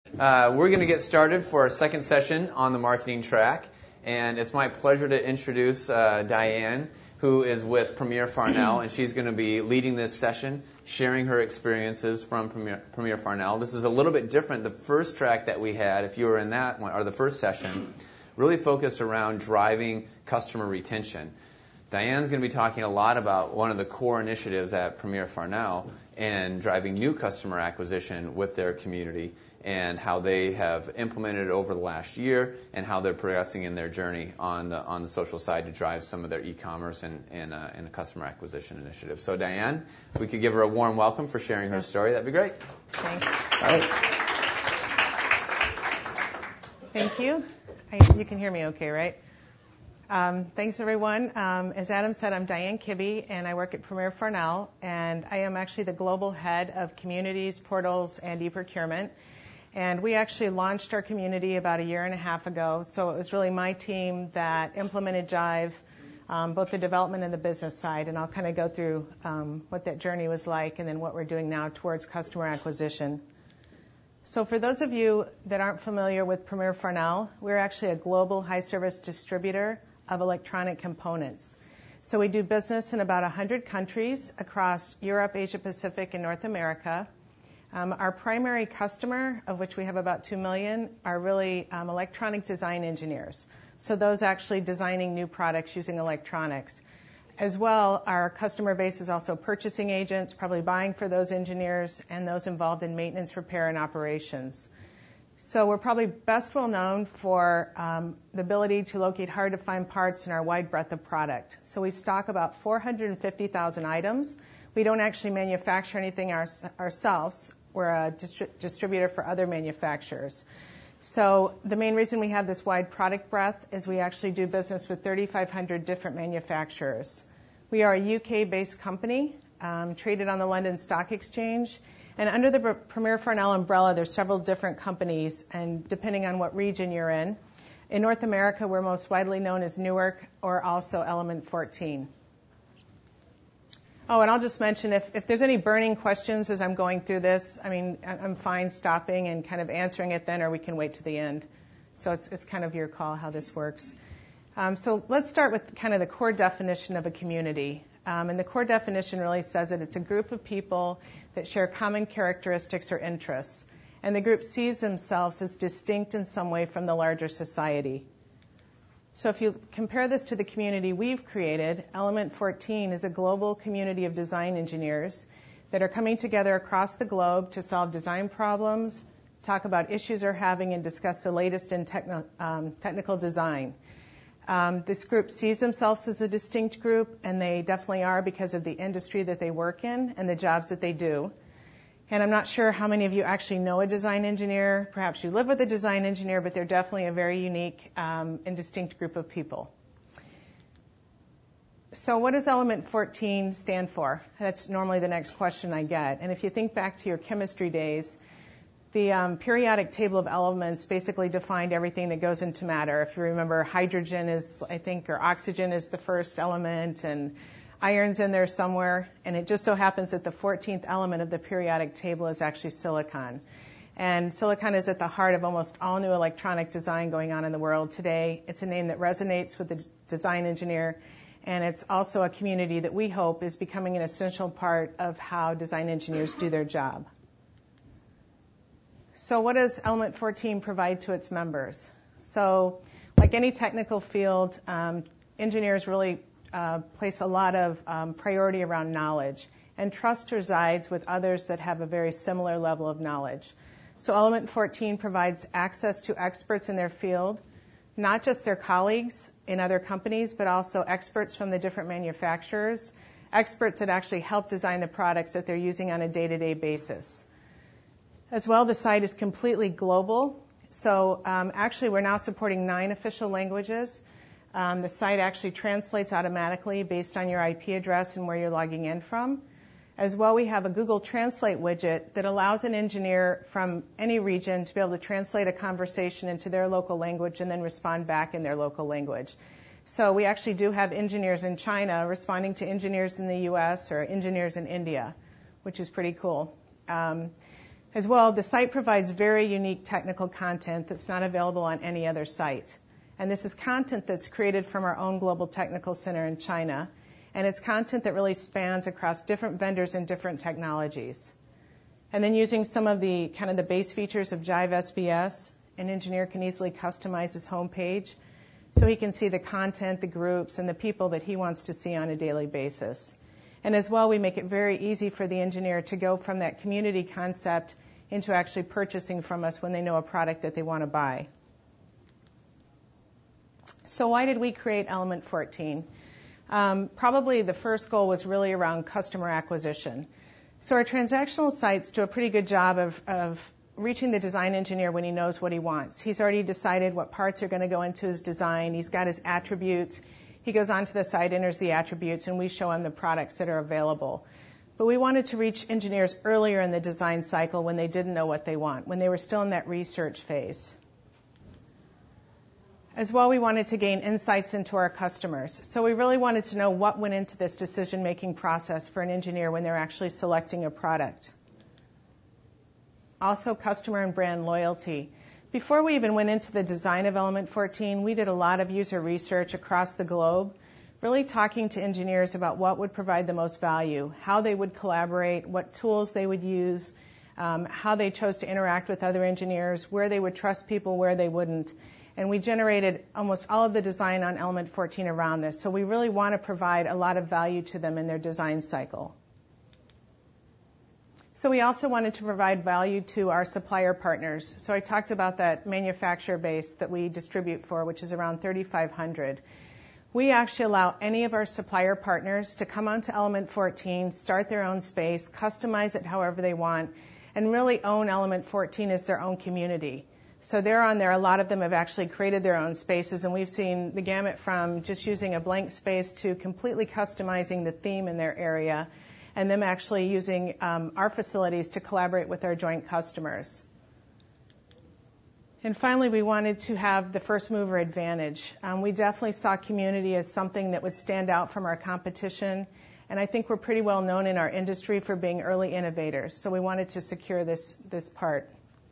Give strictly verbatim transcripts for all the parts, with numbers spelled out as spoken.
Uh, we're going to get started for our second session on the marketing track, and it's my pleasure to introduce uh, Diane, who is with Premier Farnell, and she's going to be leading this session, sharing her experiences from Premier, Premier Farnell. This is a little bit different. The first track that we had, if you were in that one, or the first session, really focused around driving customer retention. Diane's going to be talking a lot about one of the core initiatives at Premier Farnell and driving new customer acquisition with their community and how they have implemented it over the last year and how they're progressing in their journey on the on the social side to drive some of their e-commerce and and, uh, and customer acquisition initiatives. So Diane, if we could give her a warm welcome for sharing her story, that'd be great. Thanks. All right. Thank you. I, you can hear me okay, right? Um, thanks, everyone. Um, as Adam said, I'm Diane Kibbe, and I work at Premier Farnell, and I am actually the global head of communities, portals, and e-procurement. And we actually launched our community about a year and a half ago, so it was really my team that implemented Jive, um, both the development and the business side, and I'll kind of go through um, what that journey was like and then what we're doing now towards customer acquisition. So for those of you that aren't familiar with Premier Farnell, we're actually a global high-service distributor of electronic components. So we do business in about one hundred countries across Europe, Asia Pacific, and North America. Um, our primary customer, of which we have about two million, are really um, electronic design engineers. So those actually designing new products using electronics. As well, our customer base is also purchasing agents, probably buying for those engineers, and those involved in maintenance, repair, and operations. So we're probably best well known for um, the ability to locate hard-to-find parts in our wide breadth of product. So we stock about four hundred fifty thousand items. We don't actually manufacture anything our, ourselves. We're a distri- distributor for other manufacturers. So the main reason we have this wide product breadth is we actually do business with thirty-five hundred different manufacturers. We are a U K-based company, um, traded on the London Stock Exchange. And under the Premier Farnell umbrella, there's several different companies, and depending on what region you're in. In North America, we're most widely known as Newark or also Element fourteen. Oh, and I'll just mention, if, if there's any burning questions as I'm going through this, I mean, I'm fine stopping and kind of answering it then, or we can wait to the end. So it's, it's kind of your call how this works. Um, so let's start with kind of the core definition of a community. Um, and the core definition really says that it's a group of people that share common characteristics or interests. And the group sees themselves as distinct in some way from the larger society. So if you compare this to the community we've created, Element fourteen is a global community of design engineers that are coming together across the globe to solve design problems, talk about issues they're having, and discuss the latest in techno, um, technical design. Um, this group sees themselves as a distinct group, and they definitely are because of the industry that they work in and the jobs that they do. And I'm not sure how many of you actually know a design engineer. Perhaps you live with a design engineer, but they're definitely a very unique um, and distinct group of people. So what does Element fourteen stand for? That's normally the next question I get. And if you think back to your chemistry days, the um, periodic table of elements basically defined everything that goes into matter. If you remember, hydrogen is, I think, or oxygen is the first element, and iron's in there somewhere. And it just so happens that the fourteenth element of the periodic table is actually silicon. And silicon is at the heart of almost all new electronic design going on in the world today. It's a name that resonates with the design engineer, and it's also a community that we hope is becoming an essential part of how design engineers do their job. So what does Element fourteen provide to its members? So like any technical field, um, engineers really uh, place a lot of um, priority around knowledge, and trust resides with others that have a very similar level of knowledge. So Element fourteen provides access to experts in their field, not just their colleagues in other companies, but also experts from the different manufacturers, experts that actually help design the products that they're using on a day-to-day basis. As well, the site is completely global. So um, actually, we're now supporting nine official languages. Um, the site actually translates automatically based on your I P address and where you're logging in from. As well, we have a Google Translate widget that allows an engineer from any region to be able to translate a conversation into their local language and then respond back in their local language. So we actually do have engineers in China responding to engineers in the U S or engineers in India, which is pretty cool. Um, As well, the site provides very unique technical content that's not available on any other site. And this is content that's created from our own Global Technical Center in China. And it's content that really spans across different vendors and different technologies. And then using some of the kind of the base features of Jive S B S, an engineer can easily customize his homepage so he can see the content, the groups, and the people that he wants to see on a daily basis. And as well, we make it very easy for the engineer to go from that community concept into actually purchasing from us when they know a product that they want to buy. So why did we create Element fourteen? Um, probably the first goal was really around customer acquisition. So our transactional sites do a pretty good job of, of reaching the design engineer when he knows what he wants. He's already decided what parts are going to go into his design. He's got his attributes. He goes onto the site, enters the attributes, and we show him the products that are available. But we wanted to reach engineers earlier in the design cycle when they didn't know what they want, when they were still in that research phase. As well, we wanted to gain insights into our customers. So we really wanted to know what went into this decision-making process for an engineer when they're actually selecting a product. Also, customer and brand loyalty. Before we even went into the design of Element fourteen, we did a lot of user research across the globe, really talking to engineers about what would provide the most value, how they would collaborate, what tools they would use, um, how they chose to interact with other engineers, where they would trust people, where they wouldn't. And we generated almost all of the design on Element fourteen around this. So we really want to provide a lot of value to them in their design cycle. So we also wanted to provide value to our supplier partners. So I talked about that manufacturer base that we distribute for, which is around thirty-five hundred. We actually allow any of our supplier partners to come onto Element fourteen, start their own space, customize it however they want, and really own Element fourteen as their own community. So they're on there. A lot of them have actually created their own spaces, and we've seen the gamut from just using a blank space to completely customizing the theme in their area, and them actually using um, our facilities to collaborate with our joint customers. And finally, we wanted to have the first mover advantage. Um, we definitely saw community as something that would stand out from our competition, and I think we're pretty well known in our industry for being early innovators, so we wanted to secure this, this part.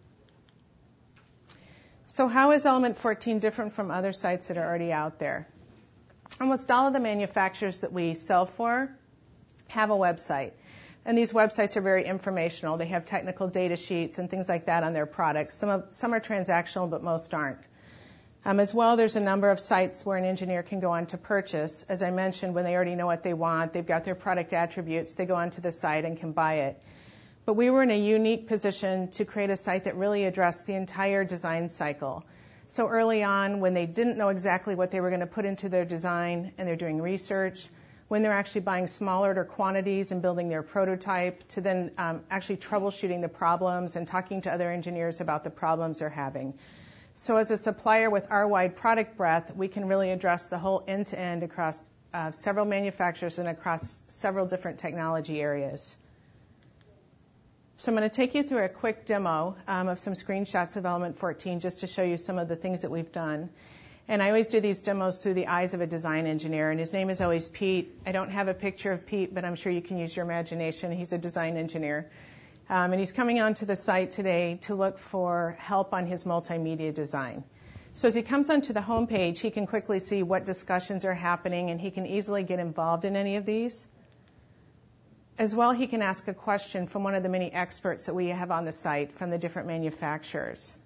So how is Element fourteen different from other sites that are already out there? Almost all of the manufacturers that we sell for have a website. And these websites are very informational. They have technical data sheets and things like that on their products. Some, of, some are transactional, but most aren't. Um, as well, there's a number of sites where an engineer can go on to purchase. As I mentioned, when they already know what they want, they've got their product attributes, they go onto the site and can buy it. But we were in a unique position to create a site that really addressed the entire design cycle. So early on, when they didn't know exactly what they were going to put into their design and they're doing research, when they're actually buying smaller order quantities and building their prototype, to then um, actually troubleshooting the problems and talking to other engineers about the problems they're having. So as a supplier with our wide product breadth, we can really address the whole end-to-end across uh, several manufacturers and across several different technology areas. So I'm going to take you through a quick demo um, of some screenshots of Element fourteen just to show you some of the things that we've done. And I always do these demos through the eyes of a design engineer, and his name is always Pete. I don't have a picture of Pete, but I'm sure you can use your imagination. He's a design engineer. Um, and he's coming onto the site today to look for help on his multimedia design. So as he comes onto the home page, he can quickly see what discussions are happening, and he can easily get involved in any of these. As well, he can ask a question from one of the many experts that we have on the site from the different manufacturers.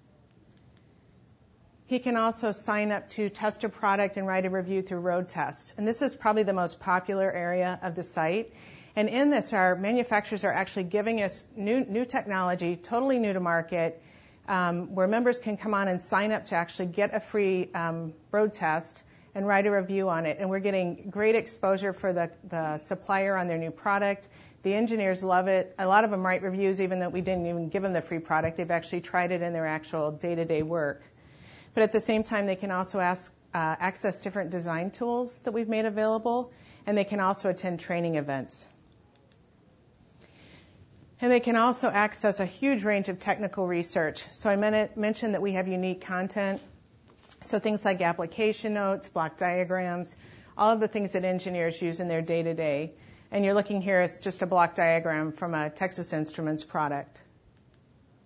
He can also sign up to test a product and write a review through Roadtest. And this is probably the most popular area of the site. And in this, our manufacturers are actually giving us new, new technology, totally new to market, um, where members can come on and sign up to actually get a free um, Roadtest and write a review on it. And we're getting great exposure for the, the supplier on their new product. The engineers love it. A lot of them write reviews even though we didn't even give them the free product. They've actually tried it in their actual day-to-day work. But at the same time, they can also ask, uh, access different design tools that we've made available, and they can also attend training events. And they can also access a huge range of technical research. So I men- mentioned that we have unique content. So things like application notes, block diagrams, all of the things that engineers use in their day-to-day. And you're looking here at just a block diagram from a Texas Instruments product.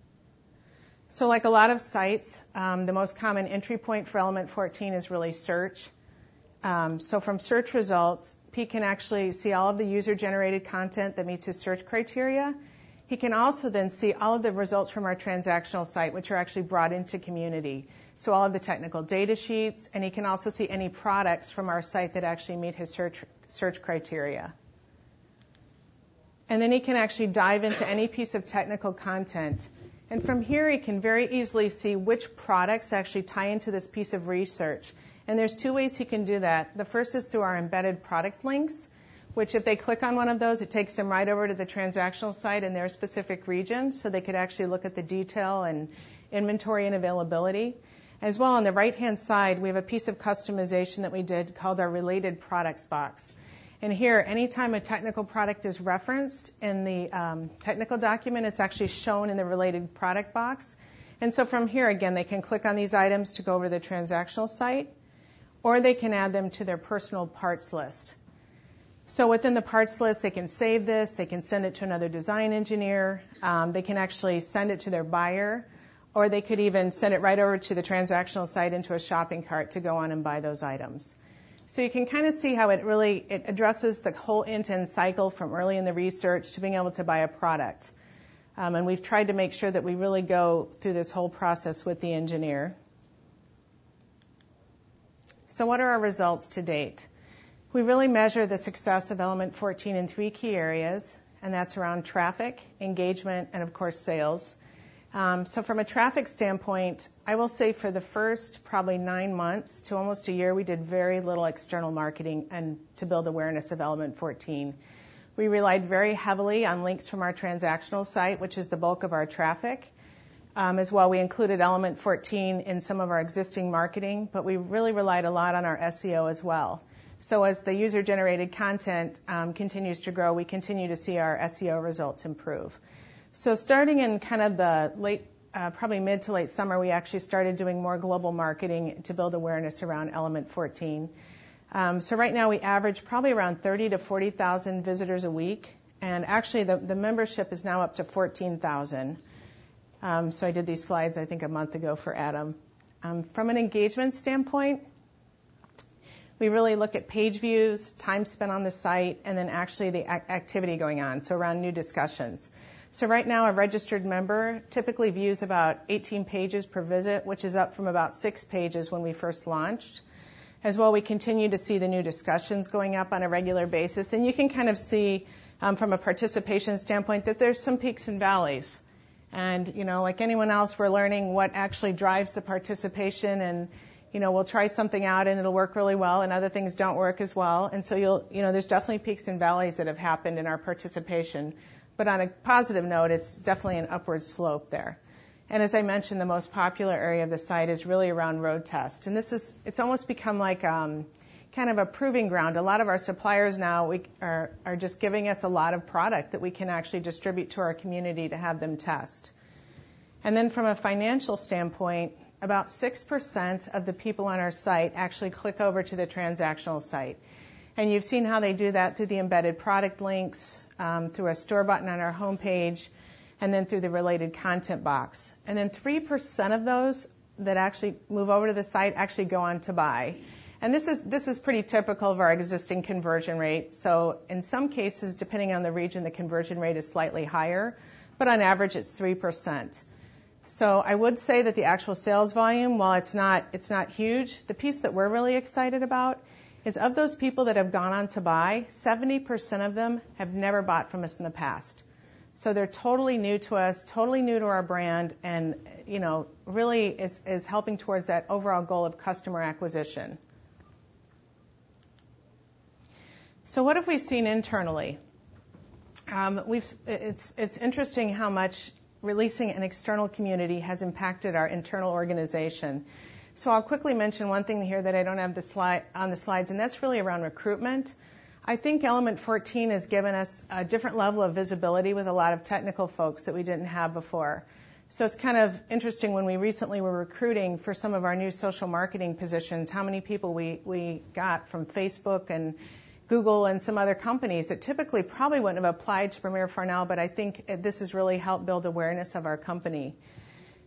So like a lot of sites, um, the most common entry point for Element fourteen is really search. Um, so from search results, Pete can actually see all of the user-generated content that meets his search criteria. He can also then see all of the results from our transactional site, which are actually brought into Community. So all of the technical data sheets, and he can also see any products from our site that actually meet his search, search criteria. And then he can actually dive into any piece of technical content. And from here, he can very easily see which products actually tie into this piece of research. And there's two ways he can do that. The first is through our embedded product links, which if they click on one of those, it takes them right over to the transactional site in their specific region, so they could actually look at the detail and inventory and availability. As well, on the right-hand side, we have a piece of customization that we did called our Related Products box. And here, anytime a technical product is referenced in the um, technical document, it's actually shown in the Related Product box. And so from here, again, they can click on these items to go over to the transactional site, or they can add them to their personal parts list. So within the parts list, they can save this, they can send it to another design engineer, um, they can actually send it to their buyer, or they could even send it right over to the transactional site into a shopping cart to go on and buy those items. So you can kind of see how it really it addresses the whole end-to-end cycle from early in the research to being able to buy a product. Um, and we've tried to make sure that we really go through this whole process with the engineer. So what are our results to date? We really measure the success of Element fourteen in three key areas, and that's around traffic, engagement, and of course sales. Um, so from a traffic standpoint, I will say for the first probably nine months to almost a year, we did very little external marketing and to build awareness of Element fourteen. We relied very heavily on links from our transactional site, which is the bulk of our traffic. Um, as well, we included Element fourteen in some of our existing marketing, but we really relied a lot on our S E O as well. So as the user-generated content um, continues to grow, we continue to see our S E O results improve. So starting in kind of the late, uh, probably mid to late summer, we actually started doing more global marketing to build awareness around Element fourteen. Um, so right now we average probably around thirty to forty thousand visitors a week, and actually the, the membership is now up to fourteen thousand. Um, so I did these slides, I think, a month ago for Adam. Um, from an engagement standpoint, we really look at page views, time spent on the site, and then actually the ac- activity going on, so around new discussions. So right now, a registered member typically views about eighteen pages per visit, which is up from about six pages when we first launched. As well, we continue to see the new discussions going up on a regular basis, and you can kind of see um, from a participation standpoint that there's some peaks and valleys. And, you know, like anyone else, we're learning what actually drives the participation, and, you know, we'll try something out and it'll work really well, and other things don't work as well. And so you'll, you know, there's definitely peaks and valleys that have happened in our participation. But on a positive note, it's definitely an upward slope there. And as I mentioned, the most popular area of the site is really around road test. And this is, it's almost become like um, kind of a proving ground. A lot of our suppliers now we are, are just giving us a lot of product that we can actually distribute to our community to have them test. And then from a financial standpoint, about six percent of the people on our site actually click over to the transactional site. And you've seen how they do that through the embedded product links, um, through a store button on our homepage, and then through the related content box. And then three percent of those that actually move over to the site actually go on to buy. And this is this is pretty typical of our existing conversion rate. So in some cases, depending on the region, the conversion rate is slightly higher, but on average it's three percent. So I would say that the actual sales volume, while it's not it's not huge, the piece that we're really excited about is of those people that have gone on to buy, seventy percent of them have never bought from us in the past. So they're totally new to us, totally new to our brand, and, you know, really is, is helping towards that overall goal of customer acquisition. So what have we seen internally? Um, we've, it's, it's interesting how much releasing an external community has impacted our internal organization. So I'll quickly mention one thing here that I don't have the slide, on the slides, and that's really around recruitment. I think Element fourteen has given us a different level of visibility with a lot of technical folks that we didn't have before. So it's kind of interesting when we recently were recruiting for some of our new social marketing positions, how many people we, we got from Facebook and Google and some other companies that typically probably wouldn't have applied to Premier Farnell, but I think this has really helped build awareness of our company.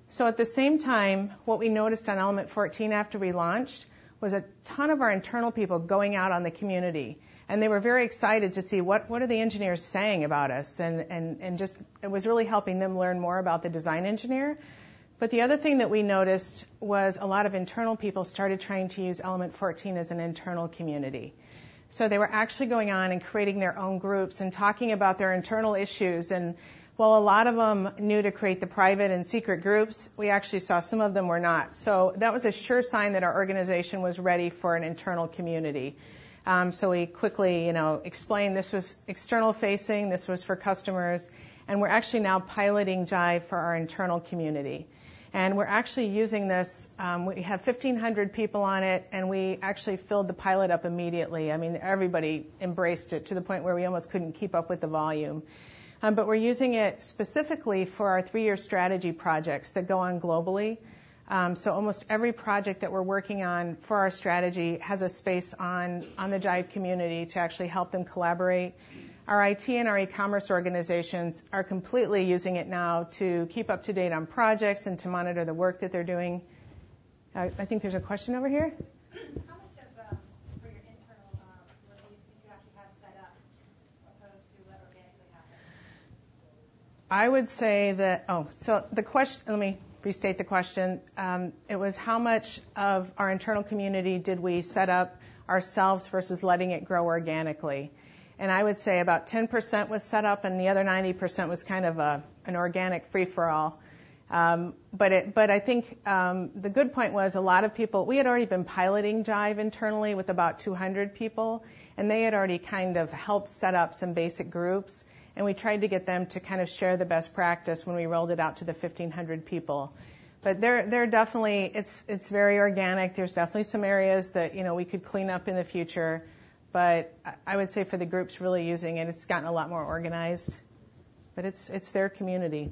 So at the same time, what we noticed on Element fourteen after we launched was a ton of our internal people going out on the community. And they were very excited to see what, what are the engineers saying about us. And, and, and just, it was really helping them learn more about the design engineer. But the other thing that we noticed was a lot of internal people started trying to use Element fourteen as an internal community. So they were actually going on and creating their own groups and talking about their internal issues. And while a lot of them knew to create the private and secret groups, we actually saw some of them were not. So that was a sure sign that our organization was ready for an internal community. Um, so we quickly, you know, explained this was external facing, this was for customers, and we're actually now piloting Jive for our internal community. And we're actually using this, um, we have fifteen hundred people on it, and we actually filled the pilot up immediately. I mean, everybody embraced it to the point where we almost couldn't keep up with the volume. Um, but we're using it specifically for our three-year strategy projects that go on globally. Um, so almost every project that we're working on for our strategy has a space on, on the Jive community to actually help them collaborate. Our I T and our e-commerce organizations are completely using it now to keep up to date on projects and to monitor the work that they're doing. Uh, I think there's a question over here. How much of, um, for your internal uh, release do you actually have set up opposed to what organically happens? I would say that, oh, so the question, let me restate the question. Um, it was how much of our internal community did we set up ourselves versus letting it grow organically? And I would say about ten percent was set up and the other ninety percent was kind of a, an organic free-for-all. Um, but it, but I think um, the good point was a lot of people, we had already been piloting Jive internally with about two hundred people, and they had already kind of helped set up some basic groups. And we tried to get them to kind of share the best practice when we rolled it out to the fifteen hundred people. But they're, they're definitely, it's, it's very organic. There's definitely some areas that, you know, we could clean up in the future. But I would say for the groups really using it, it's gotten a lot more organized. But it's, it's their community.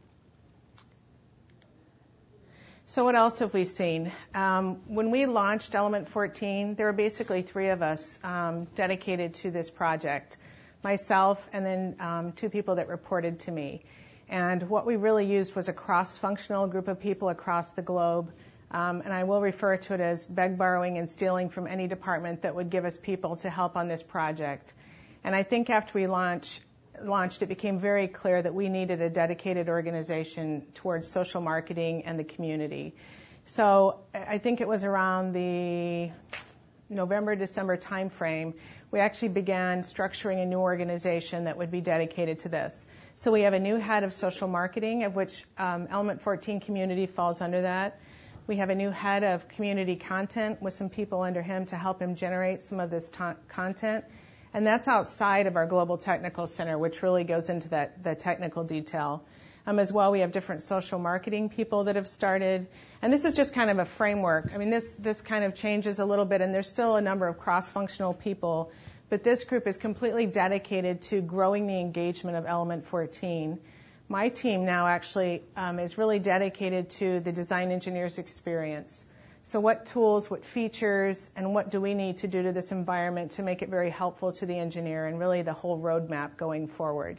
So what else have we seen? Um, when we launched Element fourteen, there were basically three of us um, dedicated to this project. Myself, and then um, two people that reported to me. And what we really used was a cross-functional group of people across the globe. Um, and I will refer to it as beg, borrowing, and stealing from any department that would give us people to help on this project. And I think after we launch, launched, it became very clear that we needed a dedicated organization towards social marketing and the community. So I think it was around the November, December timeframe, we actually began structuring a new organization that would be dedicated to this. So we have a new head of social marketing, of which um, Element fourteen Community falls under that. We have a new head of community content with some people under him to help him generate some of this ta- content. And that's outside of our Global Technical Center, which really goes into that the technical detail. Um, as well, we have different social marketing people that have started. And this is just kind of a framework. I mean, this, this kind of changes a little bit, and there's still a number of cross-functional people. But this group is completely dedicated to growing the engagement of Element fourteen. My team now actually um, is really dedicated to the design engineer's experience. So what tools, what features, and what do we need to do to this environment to make it very helpful to the engineer, and really the whole roadmap going forward.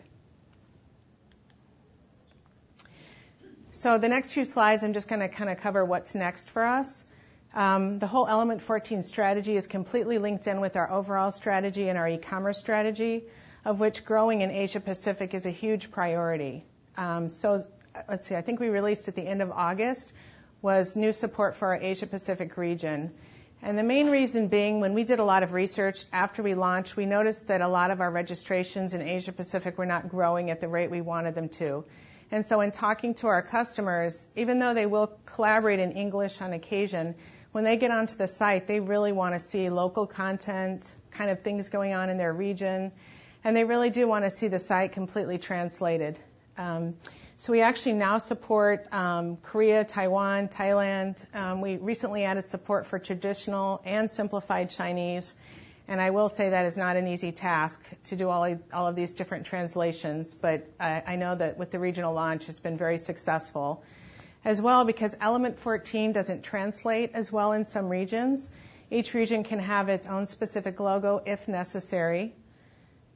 So the next few slides, I'm just going to kind of cover what's next for us. Um, the whole Element fourteen strategy is completely linked in with our overall strategy and our e-commerce strategy, of which growing in Asia Pacific is a huge priority. Um, so let's see, I think we released at the end of August was new support for our Asia Pacific region. And the main reason being, when we did a lot of research after we launched, we noticed that a lot of our registrations in Asia Pacific were not growing at the rate we wanted them to. And so in talking to our customers, even though they will collaborate in English on occasion, when they get onto the site, they really want to see local content, kind of things going on in their region, and they really do want to see the site completely translated. Um, so we actually now support um, Korea, Taiwan, Thailand. Um, we recently added support for traditional and simplified Chinese. And I will say that is not an easy task to do all, all of these different translations, but I, I know that with the regional launch, it's been very successful. As well, because Element fourteen doesn't translate as well in some regions. Each region can have its own specific logo if necessary.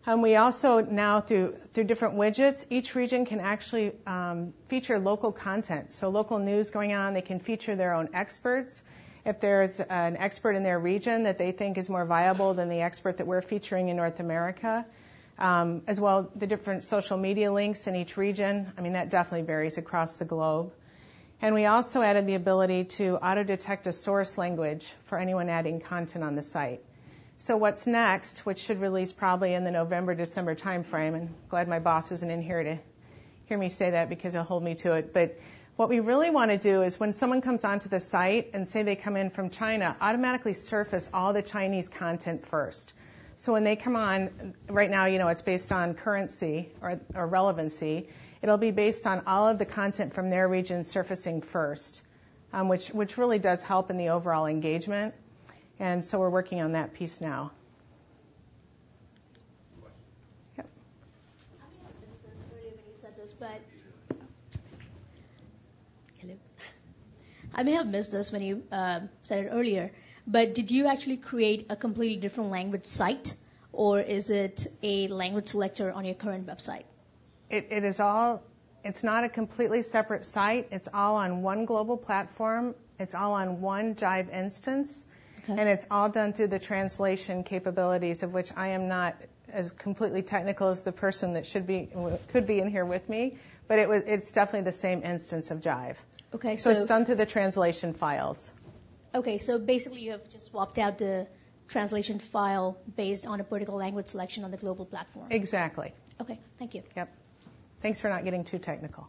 And we also now, through through different widgets, each region can actually um, feature local content. So local news going on, they can feature their own experts. If there's an expert in their region that they think is more viable than the expert that we're featuring in North America, um, as well the different social media links in each region. I mean, that definitely varies across the globe. And we also added the ability to auto-detect a source language for anyone adding content on the site. So what's next, which should release probably in the November, December timeframe, and glad my boss isn't in here to hear me say that because he'll hold me to it, but what we really want to do is when someone comes onto the site and say they come in from China, automatically surface all the Chinese content first. So when they come on, right now, you know, it's based on currency or, or relevancy. It'll be based on all of the content from their region surfacing first, um, which, which really does help in the overall engagement. And so we're working on that piece now. Yep. I may have missed this earlier when you said this, but hello. I may have missed this when you uh, said it earlier, but did you actually create a completely different language site, or is it a language selector on your current website? It, it is all, it's not a completely separate site. It's all on one global platform. It's all on one Jive instance. Okay. And it's all done through the translation capabilities, of which I am not as completely technical as the person that should be, could be in here with me. But it was, it's definitely the same instance of Jive. Okay. So, so it's done through the translation files. Okay. So basically you have just swapped out the translation file based on a particular language selection on the global platform. Exactly. Okay. Thank you. Yep. Thanks for not getting too technical.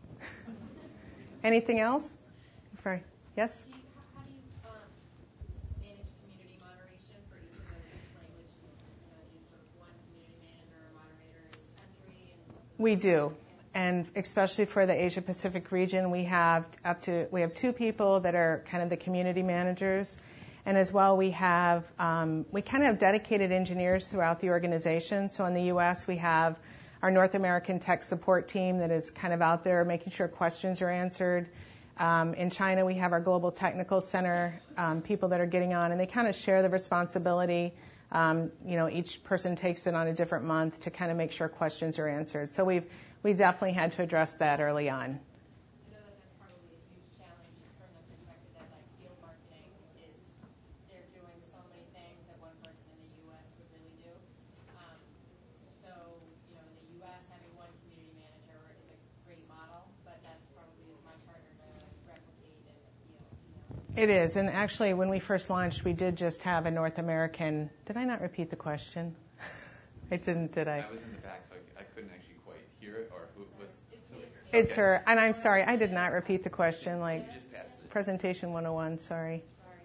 Anything else? Sorry. Yes? Do you, how, how do you um, manage community moderation for each of those languages? You know, do you sort of one community manager or moderator in each country? And we do. And especially for the Asia Pacific region, we have up to we have two people that are kind of the community managers, and as well we have um, we kind of have dedicated engineers throughout the organization. So in the U S we have our North American tech support team that is kind of out there making sure questions are answered. Um, in China we have our global technical center um, people that are getting on, and they kind of share the responsibility. Um, you know, each person takes it on a different month to kind of make sure questions are answered. So we've we definitely had to address that early on. I know that that's probably a huge challenge from the perspective that, like, field marketing is, they're doing so many things that one person in the U S would really do. Um, so, you know, in the U S, having one community manager is a great model, but that probably is much harder to replicate in the field, you know. It is, and actually when we first launched, we did just have a North American, did I not repeat the question? I didn't, did I? I was in the back, so I, I couldn't actually quite hear it, or who was... It's okay. Her, and I'm sorry, I did not repeat the question, like just passed it. presentation one oh one, sorry.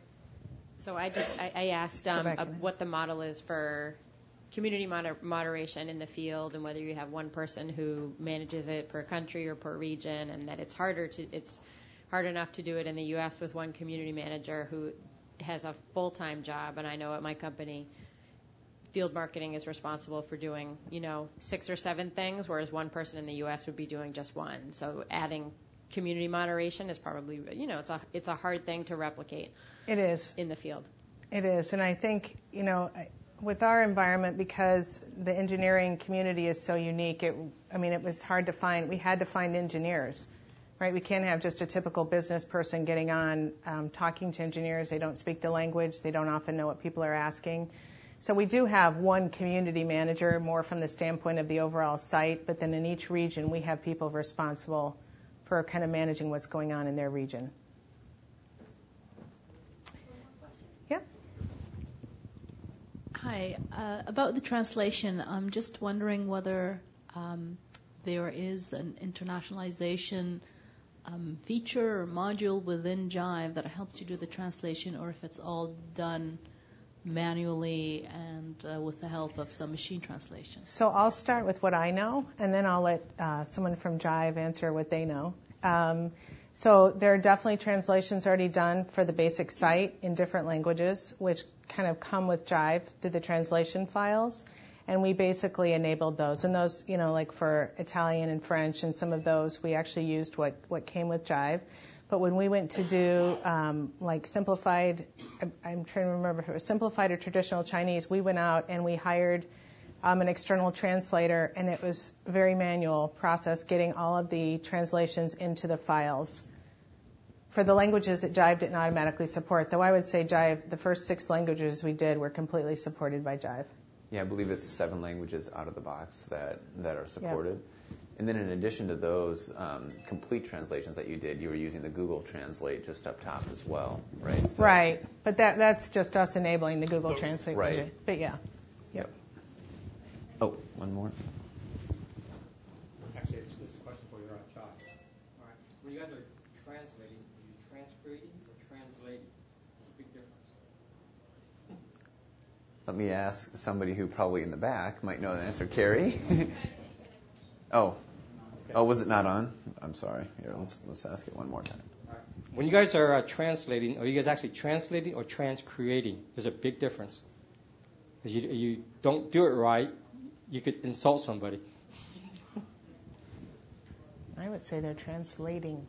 So I just I, I asked um, uh, what the model is for community moder- moderation in the field, and whether you have one person who manages it per country or per region, and that it's harder to it's hard enough to do it in the U S with one community manager who has a full-time job. And I know at my company, field marketing is responsible for doing, you know, six or seven things, whereas one person in the U S would be doing just one. So adding community moderation is probably, you know, it's a it's a hard thing to replicate. It is. In the field. It is. And I think, you know, with our environment, because the engineering community is so unique, it, I mean, it was hard to find, we had to find engineers, right? We can't have just a typical business person getting on, um, talking to engineers. They don't speak the language. They don't often know what people are asking. So we do have one community manager, more from the standpoint of the overall site, but then in each region we have people responsible for kind of managing what's going on in their region. Yep. Hi. Uh, about the translation, I'm just wondering whether um, there is an internationalization um, feature or module within Jive that helps you do the translation, or if it's all done manually and uh, with the help of some machine translation. So I'll start with what I know, and then I'll let uh, someone from Jive answer what they know. Um, so there are definitely translations already done for the basic site in different languages, which kind of come with Jive through the translation files, and we basically enabled those. And those, you know, like for Italian and French and some of those, we actually used what, what came with Jive. But when we went to do um, like simplified, I'm trying to remember if it was simplified or traditional Chinese, we went out and we hired um, an external translator, and it was a very manual process getting all of the translations into the files. For the languages that Jive didn't automatically support, though I would say Jive, the first six languages we did were completely supported by Jive. Yeah, I believe it's seven languages out of the box that, that are supported. Yep. And then in addition to those um, complete translations that you did, you were using the Google Translate just up top as well, right? So, right, but that that's just us enabling the Google Translate. Right. Widget. But yeah. Yep. Oh, one more. Actually, this is a question for you, John. All right. When you guys are translating, are you transcreating or translating? What's the big difference? Let me ask somebody who probably in the back might know the answer. Carrie? oh. Okay. Oh, was it not on? I'm sorry. Here, let's, let's ask it one more time. All right. When you guys are uh, translating, are you guys actually translating or transcreating? There's a big difference. Because you, you don't do it right, you could insult somebody. I would say they're translating.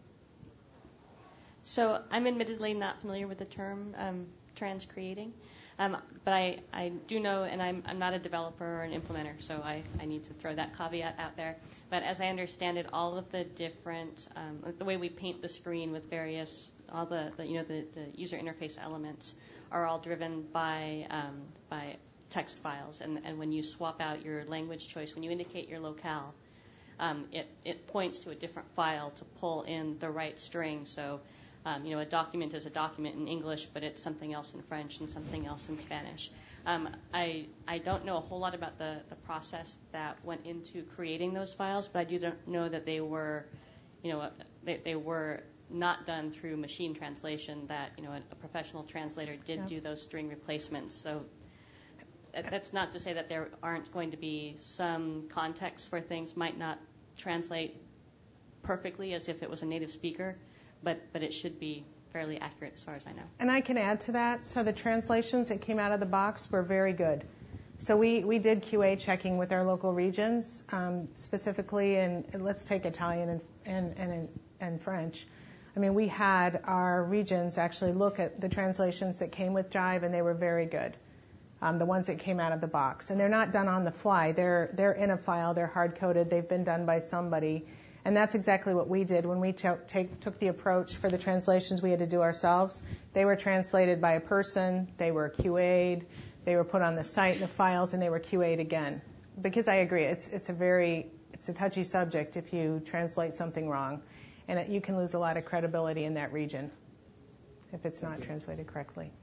So I'm admittedly not familiar with the term um, transcreating, um, but I, I do know, and I'm, I'm not a developer or an implementer, so I, I need to throw that caveat out there. But as I understand it, all of the different, um, the way we paint the screen with various, all the, the you know, the, the user interface elements are all driven by um, by text files, and, and when you swap out your language choice, when you indicate your locale, um, it, it points to a different file to pull in the right string. So, um, you know, a document is a document in English, but it's something else in French and something else in Spanish. Um, I I don't know a whole lot about the, the process that went into creating those files, but I do don't know that they were, you know, they, they were not done through machine translation, that, you know, a, a professional translator did yeah. do those string replacements. So that's not to say that there aren't going to be some contexts where things might not translate perfectly as if it was a native speaker, but, but it should be fairly accurate as far as I know. And I can add to that. So the translations that came out of the box were very good. So we, we did Q A checking with our local regions, um, specifically in, let's take Italian and, and, and, and French. I mean, we had our regions actually look at the translations that came with Jive, and they were very good, um, the ones that came out of the box. And they're not done on the fly. They're they're in a file. They're hard-coded. They've been done by somebody. And that's exactly what we did when we t- take, took the approach for the translations we had to do ourselves. They were translated by a person. They were Q A'd. They were put on the site, the files, and they were Q A'd again. Because I agree, it's it's a very it's a touchy subject if you translate something wrong. And it, you can lose a lot of credibility in that region if it's not translated correctly.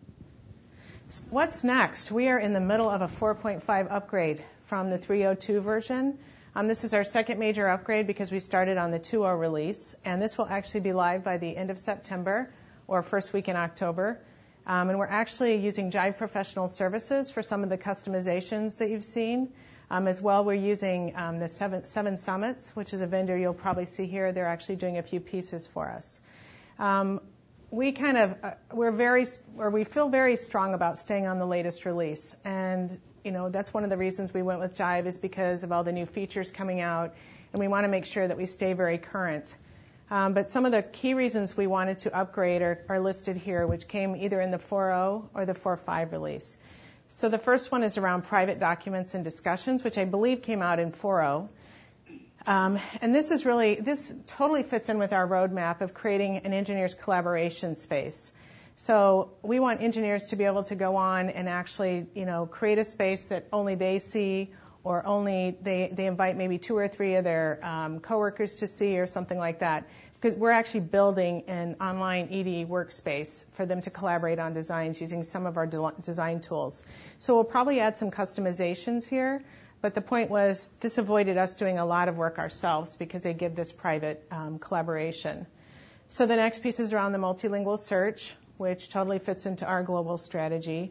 What's next? We are in the middle of a four point five upgrade from the three point oh two version. Um, this is our second major upgrade because we started on the two point oh release, and this will actually be live by the end of September or first week in October. Um, and we're actually using Jive Professional Services for some of the customizations that you've seen. Um, as well, we're using um, the seven, seven Summits, which is a vendor you'll probably see here. They're actually doing a few pieces for us. Um, we kind of, uh, we're very, or we feel very strong about staying on the latest release. And, you know, that's one of the reasons we went with Jive is because of all the new features coming out. And we want to make sure that we stay very current. Um, but some of the key reasons we wanted to upgrade are, are listed here, which came either in the four point oh or the four point five release. So the first one is around private documents and discussions, which I believe came out in four point oh. Um, and this is really, this totally fits in with our roadmap of creating an engineer's collaboration space. So we want engineers to be able to go on and actually, you know, create a space that only they see, or only they, they invite maybe two or three of their um, coworkers to see, or something like that. Because we're actually building an online E D workspace for them to collaborate on designs using some of our de- design tools. So we'll probably add some customizations here, but the point was this avoided us doing a lot of work ourselves because they give this private um, collaboration. So the next piece is around the multilingual search, which totally fits into our global strategy.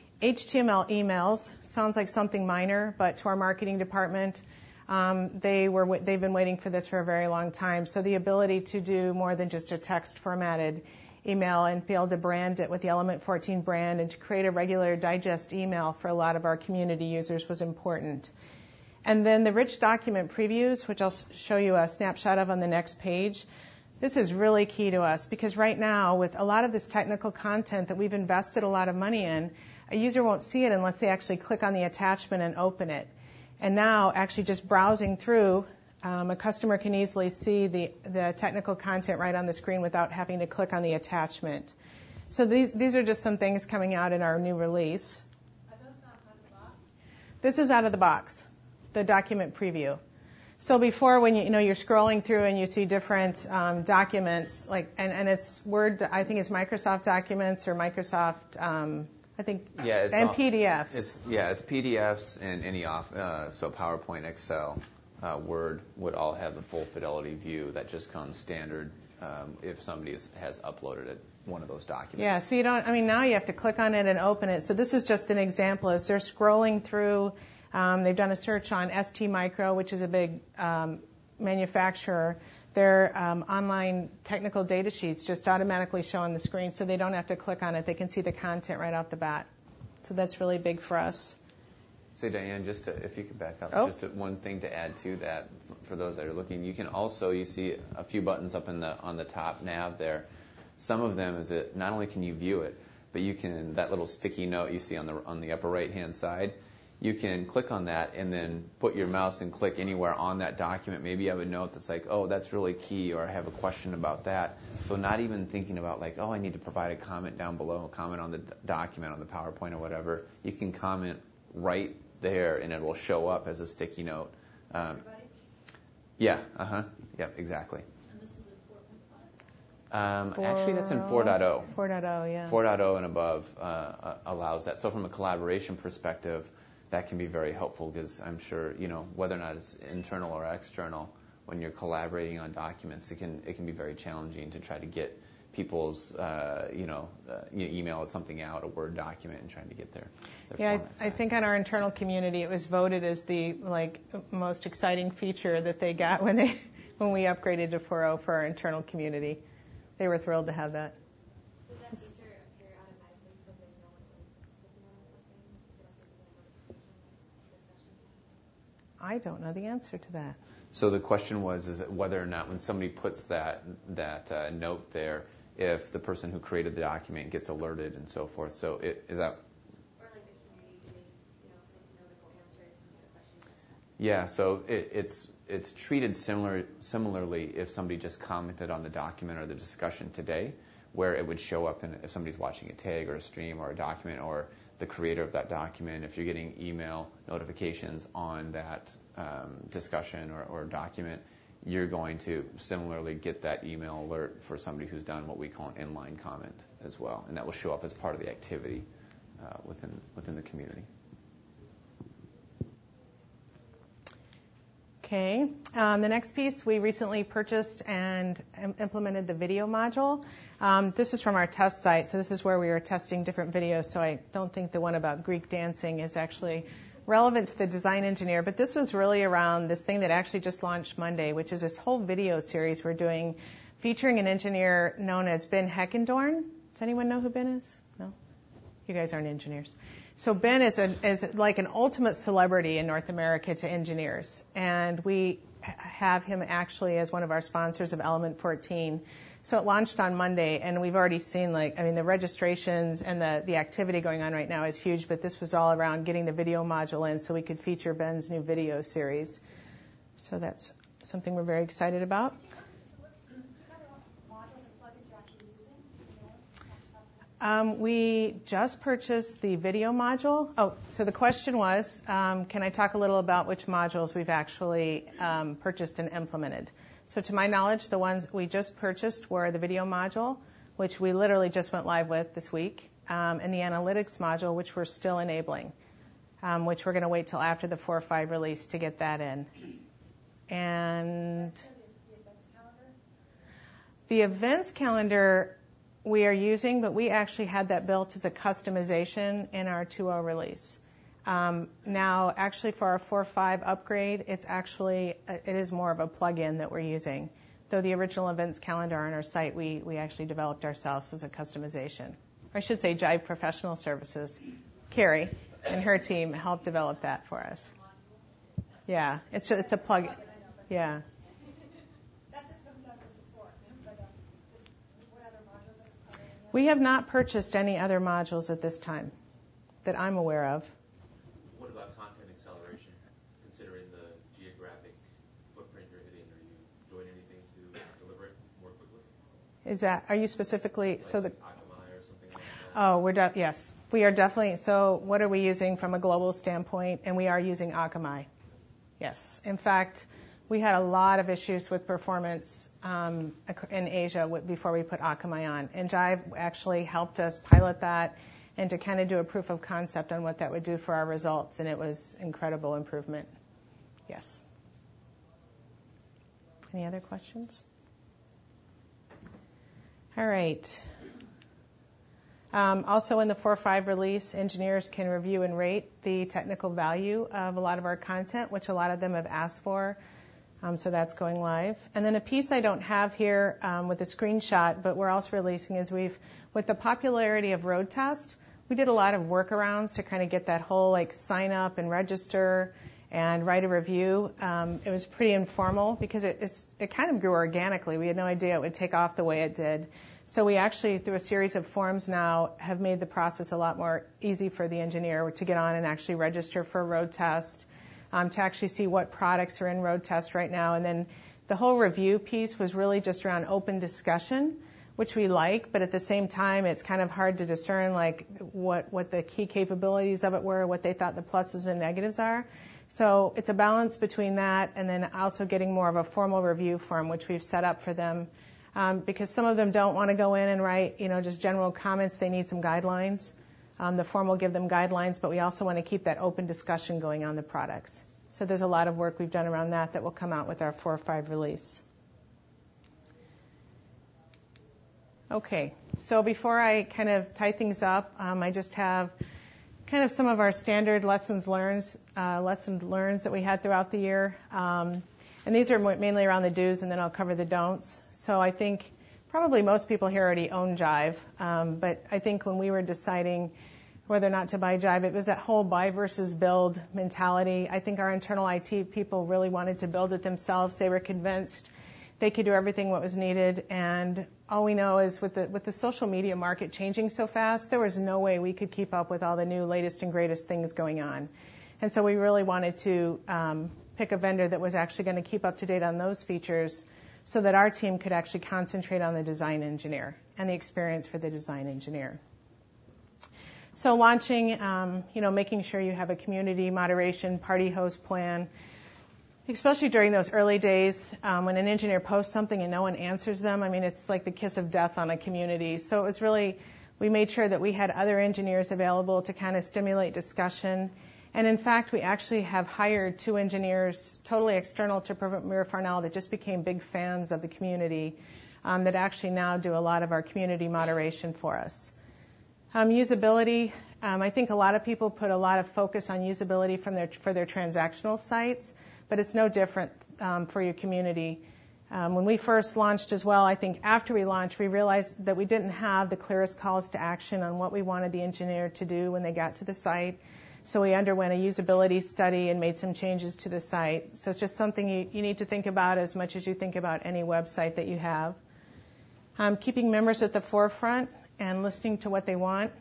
H T M L emails sounds like something minor, but to our marketing department, Um, they were, they've been waiting for this for a very long time. So the ability to do more than just a text formatted email and be able to brand it with the Element fourteen brand and to create a regular digest email for a lot of our community users was important. And then the rich document previews, which I'll show you a snapshot of on the next page. This is really key to us because right now with a lot of this technical content that we've invested a lot of money in, a user won't see it unless they actually click on the attachment and open it. And now, actually just browsing through, um, a customer can easily see the, the technical content right on the screen without having to click on the attachment. So these, these are just some things coming out in our new release. Are those not out of the box? This is out of the box, the document preview. So before, when you, you know you're scrolling through and you see different um, documents, like and, and it's Word, I think it's Microsoft Documents or Microsoft, um, I think, yeah, it's and all, P D Fs. It's, yeah, it's P D Fs and any off, uh, so PowerPoint, Excel, uh, Word would all have the full fidelity view that just comes standard um, if somebody is, has uploaded it, one of those documents. Yeah, so you don't, I mean, now you have to click on it and open it. So this is just an example. As they're scrolling through, um, they've done a search on S T Micro, which is a big um, manufacturer. Their um, online technical data sheets just automatically show on the screen, so they don't have to click on it. They can see the content right off the bat. So that's really big for us. So Diane, just to, if you could back up, oh. just to, one thing to add to that for those that are looking, you can also, you see a few buttons up in the on the top nav there. Some of them is that not only can you view it, but you can, that little sticky note you see on the on the upper right hand side, you can click on that and then put your mouse and click anywhere on that document. Maybe you have a note that's like, oh, that's really key, or I have a question about that. So not even thinking about like, oh, I need to provide a comment down below, comment on the document, on the PowerPoint or whatever. You can comment right there and it will show up as a sticky note. Um, yeah, uh-huh, yep, exactly. And this is in four point five? Um, actually, that's in four point oh. four point oh, yeah. four point oh and above uh, allows that. So from a collaboration perspective, that can be very helpful because I'm sure, you know, whether or not it's internal or external, when you're collaborating on documents, it can it can be very challenging to try to get people's, uh, you know, uh, you email something out, a Word document, and trying to get their, their yeah, formats I, I think on our internal community, it was voted as the like most exciting feature that they got when they when we upgraded to four point oh for our internal community. They were thrilled to have that. Does that feature appear automatically so they know when someone's clicking on something? I don't know the answer to that. So the question was, is whether or not when somebody puts that that uh, note there, if the person who created the document gets alerted and so forth. So it, is that? Or like the community doing, you know, so they can know to go answer it some of the questions. Yeah. So it, it's it's treated similar similarly if somebody just commented on the document or the discussion today, where it would show up in, if somebody's watching a tag or a stream or a document, or the creator of that document, if you're getting email notifications on that um, discussion or, or document, you're going to similarly get that email alert for somebody who's done what we call an inline comment as well, and that will show up as part of the activity uh, within within the community. Okay. Um, the next piece, we recently purchased and im- implemented the video module. Um, this is from our test site, so this is where we were testing different videos, so I don't think the one about Greek dancing is actually relevant to the design engineer, but this was really around this thing that actually just launched Monday, which is this whole video series we're doing featuring an engineer known as Ben Heckendorn. Does anyone know who Ben is? No? You guys aren't engineers. So Ben is, a, is like an ultimate celebrity in North America to engineers, and we have him actually as one of our sponsors of Element fourteen. So it launched on Monday, and we've already seen, like, I mean, the registrations and the, the activity going on right now is huge, but this was all around getting the video module in so we could feature Ben's new video series. So that's something we're very excited about. Um, we just purchased the video module. Oh, so the question was, um, can I talk a little about which modules we've actually um, purchased and implemented? So to my knowledge, the ones we just purchased were the video module, which we literally just went live with this week, um, and the analytics module, which we're still enabling, um, which we're going to wait till after the four point five release to get that in. And the events calendar we are using, but we actually had that built as a customization in our two point oh release. Um, now, actually, for our four point five upgrade, it's actually, it is more of a plug-in that we're using. Though the original events calendar on our site, we, we actually developed ourselves as a customization. Or I should say Jive Professional Services. Carrie and her team helped develop that for us. Yeah, it's just, it's a plug. Yeah. We have not purchased any other modules at this time. that I'm aware of. What about content acceleration, considering the geographic footprint you're hitting? Are you doing anything to deliver it more quickly? Is that, are you specifically, like so the, Akamai or something like that? Oh, we're, de- yes, we are definitely, so what are we using from a global standpoint? And we are using Akamai. Yes. In fact, we had a lot of issues with performance um, in Asia before we put Akamai on. And Jive actually helped us pilot that and to kind of do a proof of concept on what that would do for our results. And it was incredible improvement. Yes. Any other questions? All right. Um, also in the four point five release, engineers can review and rate the technical value of a lot of our content, which a lot of them have asked for. Um, so that's going live. And then a piece I don't have here um, with a screenshot, but we're also releasing is we've, with the popularity of Road Test, we did a lot of workarounds to kind of get that whole like sign up and register and write a review. Um, it was pretty informal because it, it's, it kind of grew organically. We had no idea it would take off the way it did. So we actually, through a series of forms now, have made the process a lot more easy for the engineer to get on and actually register for a road test, um, to actually see what products are in road test right now. And then the whole review piece was really just around open discussion, which we like, but at the same time, it's kind of hard to discern like what, what the key capabilities of it were, what they thought the pluses and negatives are. So it's a balance between that and then also getting more of a formal review form, which we've set up for them. Um, because some of them don't want to go in and write, you know, just general comments. They need some guidelines. Um, the form will give them guidelines, but we also want to keep that open discussion going on the products. So there's a lot of work we've done around that that will come out with our four point five release. Okay, so before I kind of tie things up, um, I just have kind of some of our standard lessons learned, uh, lessons learned that we had throughout the year. Um, And these are mainly around the do's, and then I'll cover the don'ts. So I think probably most people here already own Jive, um, but I think when we were deciding whether or not to buy Jive, it was that whole buy versus build mentality. I think our internal I T people really wanted to build it themselves. They were convinced they could do everything what was needed, and all we know is with the with the social media market changing so fast, there was no way we could keep up with all the new latest and greatest things going on. And so we really wanted to um, pick a vendor that was actually going to keep up to date on those features so that our team could actually concentrate on the design engineer and the experience for the design engineer. So launching, um, you know, making sure you have a community moderation party host plan, especially during those early days um, when an engineer posts something and no one answers them. I mean, it's like the kiss of death on a community. So it was really, we made sure that we had other engineers available to kind of stimulate discussion. And in fact, we actually have hired two engineers totally external to Premier Farnell that just became big fans of the community um, that actually now do a lot of our community moderation for us. Um, usability, um, I think a lot of people put a lot of focus on usability from their, for their transactional sites, but it's no different um, for your community. Um, when we first launched as well, I think after we launched, we realized that we didn't have the clearest calls to action on what we wanted the engineer to do when they got to the site. So we underwent a usability study and made some changes to the site. So it's just something you, you need to think about as much as you think about any website that you have. Um, keeping members at the forefront and listening to what they want.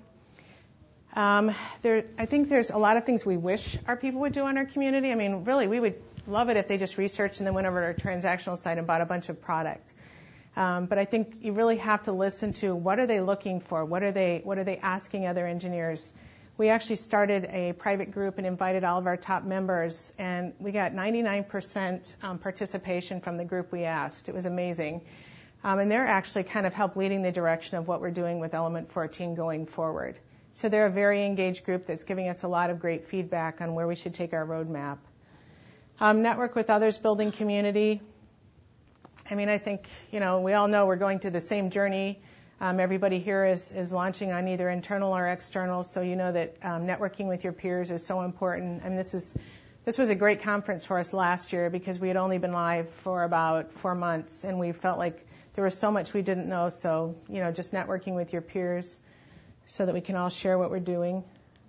Um, there, I think there's a lot of things we wish our people would do on our community. I mean, really, we would love it if they just researched and then went over to our transactional site and bought a bunch of product. Um, but I think you really have to listen to what are they looking for? What are they, what are they asking other engineers? We actually started a private group and invited all of our top members, and we got ninety-nine percent um, participation from the group we asked. It was amazing. Um, and they're actually kind of help leading the direction of what we're doing with Element fourteen going forward. So they're a very engaged group that's giving us a lot of great feedback on where we should take our roadmap. Um, network with others, building community. I mean, I think, you know, we all know we're going through the same journey. Um, everybody here is, is launching on either internal or external, so you know that um, networking with your peers is so important. And this is this was a great conference for us last year because we had only been live for about four months, and we felt like there was so much we didn't know. So, you know, just networking with your peers so that we can all share what we're doing.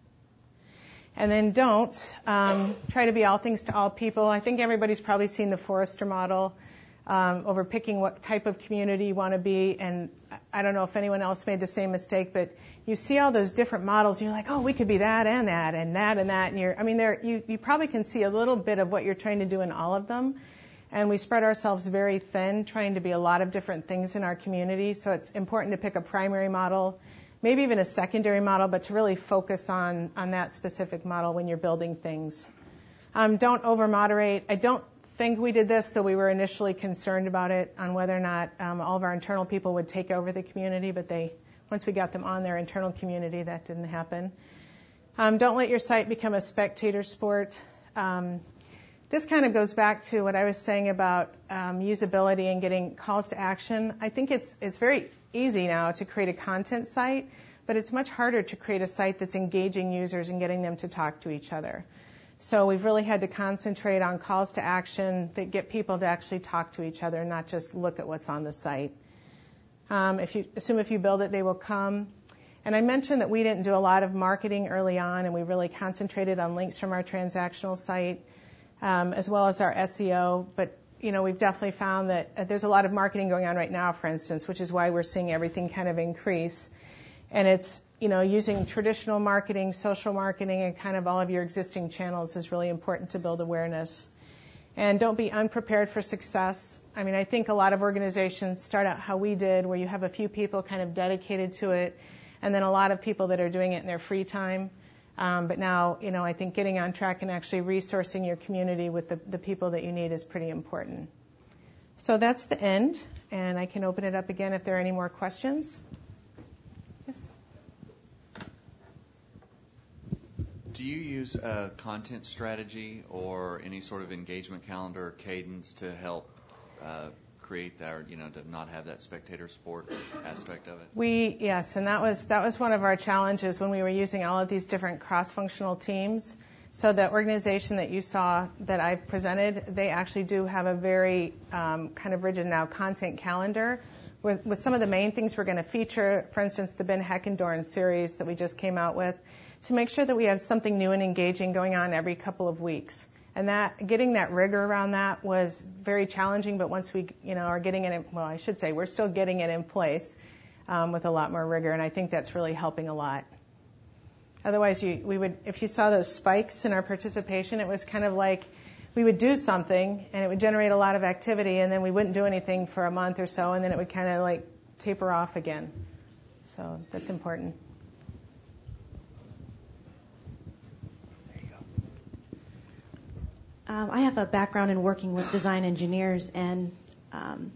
And then don't um, try to be all things to all people. I think everybody's probably seen the Forrester model. um, over picking what type of community you want to be. And I don't know if anyone else made the same mistake, but you see all those different models, and you're like, oh, we could be that and that and that and that. And you're, I mean, there you, you probably can see a little bit of what you're trying to do in all of them. And we spread ourselves very thin, trying to be a lot of different things in our community. So it's important to pick a primary model, maybe even a secondary model, but to really focus on, on that specific model when you're building things. Um, don't over-moderate. I don't think we did this, though we were initially concerned about it, on whether or not um, all of our internal people would take over the community, but they, once we got them on their internal community, that didn't happen. Um, don't let your site become a spectator sport. Um, This kind of goes back to what I was saying about um, usability and getting calls to action. I think it's it's very easy now to create a content site, but it's much harder to create a site that's engaging users and getting them to talk to each other. So we've really had to concentrate on calls to action that get people to actually talk to each other, not just look at what's on the site. Um, if you assume if you build it, they will come. And I mentioned that we didn't do a lot of marketing early on, and we really concentrated on links from our transactional site. Um, as well as our S E O, but you know we've definitely found that uh, there's a lot of marketing going on right now, for instance, which is why we're seeing everything kind of increase. And it's you know using traditional marketing, social marketing, and kind of all of your existing channels is really important to build awareness. And don't be unprepared for success. I mean, I think a lot of organizations start out how we did, where you have a few people kind of dedicated to it, and then a lot of people that are doing it in their free time. Um, but now, you know, I think getting on track and actually resourcing your community with the, the people that you need is pretty important. So that's the end, and I can open it up again if there are any more questions. Yes? Do you use a content strategy or any sort of engagement calendar or cadence to help uh, create that, or, you know, to not have that spectator sport aspect of it? We, yes, and that was that was one of our challenges when we were using all of these different cross-functional teams. So the organization that you saw that I presented, they actually do have a very um, kind of rigid now content calendar with, with some of the main things we're going to feature, for instance, the Ben Heckendorn series that we just came out with, to make sure that we have something new and engaging going on every couple of weeks. And that, getting that rigor around that was very challenging, but once we, you know, are getting it in, well, I should say, we're still getting it in place um, with a lot more rigor, and I think that's really helping a lot. Otherwise, you, we would, if you saw those spikes in our participation, it was kind of like we would do something, and it would generate a lot of activity, and then we wouldn't do anything for a month or so, and then it would kind of like taper off again. So that's important. Um, I have a background in working with design engineers, and um,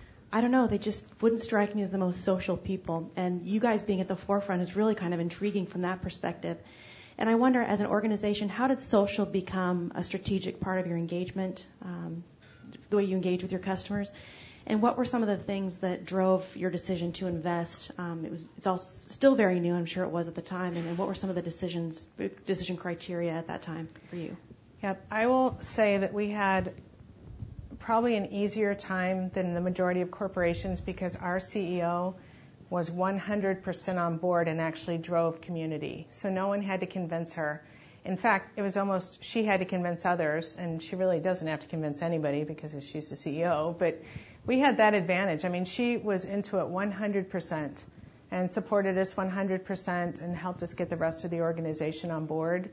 I don't know, they just wouldn't strike me as the most social people. And you guys being at the forefront is really kind of intriguing from that perspective. And I wonder, as an organization, how did social become a strategic part of your engagement, um, the way you engage with your customers? And what were some of the things that drove your decision to invest? Um, it was it's all still very new, I'm sure it was at the time. And, and what were some of the decisions, decision criteria at that time for you? Yep, I will say that we had probably an easier time than the majority of corporations because our C E O was one hundred percent on board and actually drove community. So no one had to convince her. In fact, it was almost she had to convince others, and she really doesn't have to convince anybody because she's the C E O. But we had that advantage. I mean, she was into it one hundred percent and supported us one hundred percent and helped us get the rest of the organization on board.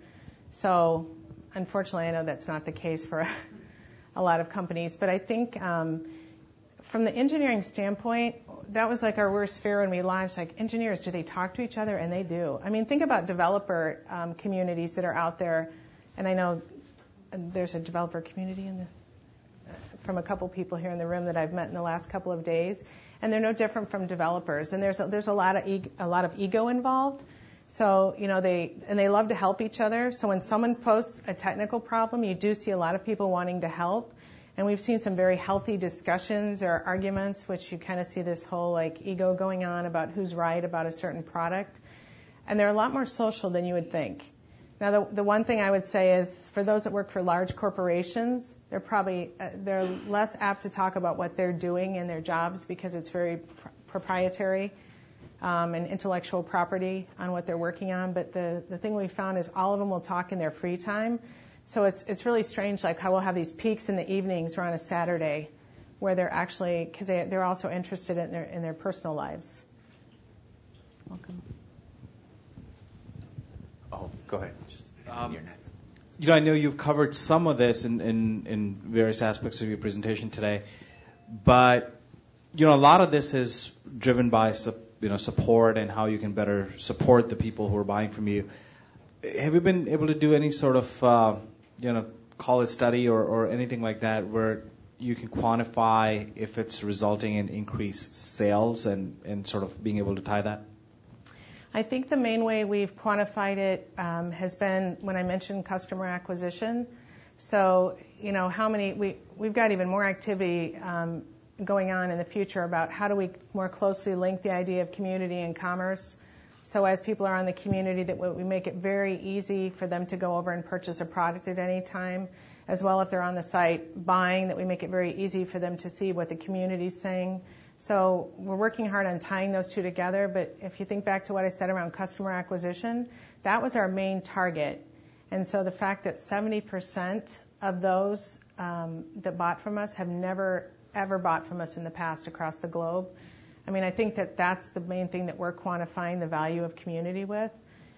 So unfortunately, I know that's not the case for a, a lot of companies, but I think um, from the engineering standpoint, that was like our worst fear when we launched. Like, engineers, do they talk to each other? And they do. I mean, think about developer um, communities that are out there, and I know there's a developer community in the, uh, from a couple people here in the room that I've met in the last couple of days, and they're no different from developers. And there's a, there's a lot of e- a lot of ego involved. So, you know, they, and they love to help each other. So when someone posts a technical problem, you do see a lot of people wanting to help. And we've seen some very healthy discussions or arguments, which you kind of see this whole like ego going on about who's right about a certain product. And they're a lot more social than you would think. Now, the, the one thing I would say is for those that work for large corporations, they're probably, uh, they're less apt to talk about what they're doing in their jobs because it's very pr- proprietary. Um, and intellectual property on what they're working on. But the, the thing we found is all of them will talk in their free time. So it's it's really strange, like how we'll have these peaks in the evenings or on a Saturday where they're actually, because they, they're also interested in their in their personal lives. Welcome. Oh, go ahead. Um, You're next. You know, I know you've covered some of this in, in, in various aspects of your presentation today, but you know, a lot of this is driven by you know support and how you can better support the people who are buying from you. Have you been able to do any sort of uh, you know call it study or, or anything like that where you can quantify if it's resulting in increased sales and, and sort of being able to tie that? I think the main way we've quantified it um, has been when I mentioned customer acquisition. So, you know, how many, we, we've got even more activity um, going on in the future about how do we more closely link the idea of community and commerce. So as people are on the community, that we make it very easy for them to go over and purchase a product at any time, as well if they're on the site buying, that we make it very easy for them to see what the community's saying. So we're working hard on tying those two together, but if you think back to what I said around customer acquisition, that was our main target. And so the fact that seventy percent of those um, that bought from us have never, ever bought from us in the past across the globe, I mean, I think that that's the main thing that we're quantifying the value of community with.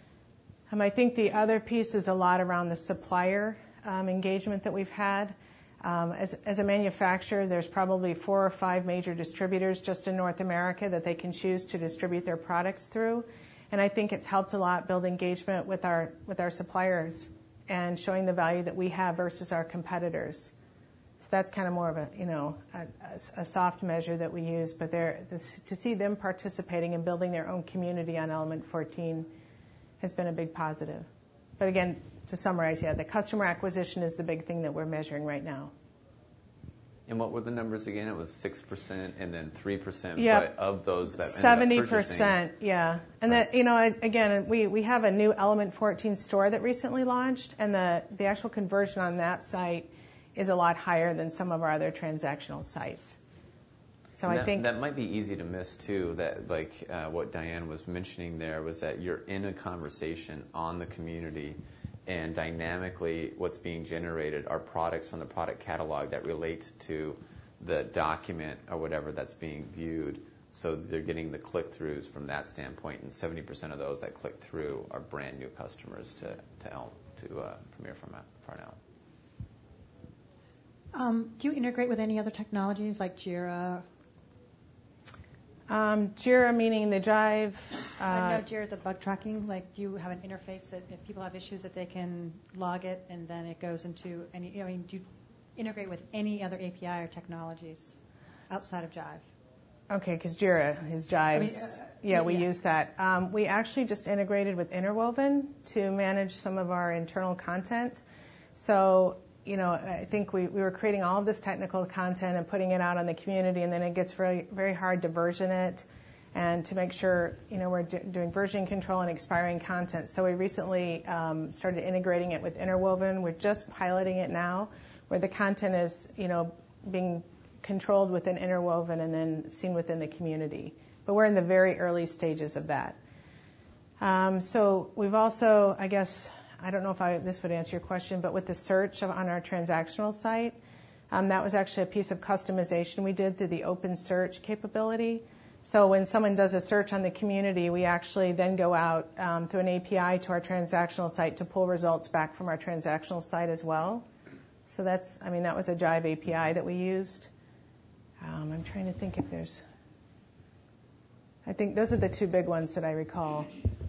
Um, I think the other piece is a lot around the supplier um, engagement that we've had. Um, as, as a manufacturer, there's probably four or five major distributors just in North America that they can choose to distribute their products through. And I think it's helped a lot build engagement with our with our suppliers and showing the value that we have versus our competitors. So that's kind of more of a, you know, a, a soft measure that we use. But they're, this, to see them participating and building their own community on Element fourteen has been a big positive. But again, to summarize, yeah, the customer acquisition is the big thing that we're measuring right now. And what were the numbers again? It was six percent and then three percent yep. but of those that seventy percent, ended up purchasing. Yeah. And right. that, you know, again, we, we have a new Element fourteen store that recently launched, and the, the actual conversion on that site is a lot higher than some of our other transactional sites. So and I that, think that might be easy to miss too. That like uh, what Diane was mentioning there was that you're in a conversation on the community, and dynamically what's being generated are products from the product catalog that relate to the document or whatever that's being viewed. So they're getting the click-throughs from that standpoint, and seventy percent of those that click through are brand new customers to to Elm, to uh, Premier Farnell. Um, do you integrate with any other technologies like Jira? Um, Jira meaning the Jive. Uh, I know Jira is a bug tracking. Like, do you have an interface that if people have issues that they can log it and then it goes into any? I mean, do you integrate with any other A P I or technologies outside of Jive? Okay, because Jira is Jive's. I mean, uh, yeah, yeah, we yeah. use that. Um, we actually just integrated with Interwoven to manage some of our internal content. So, you know, I think we, we were creating all of this technical content and putting it out on the community, and then it gets very, very hard to version it and to make sure, you know, we're do, doing version control and expiring content. So we recently um, started integrating it with Interwoven. We're just piloting it now, where the content is, you know, being controlled within Interwoven and then seen within the community. But we're in the very early stages of that. Um, so we've also, I guess, I don't know if I, this would answer your question, but with the search of, on our transactional site, um, that was actually a piece of customization we did through the open search capability. So when someone does a search on the community, we actually then go out um, through an A P I to our transactional site to pull results back from our transactional site as well. So that's, I mean, that was a Jive A P I that we used. Um, I'm trying to think if there's, I think those are the two big ones that I recall.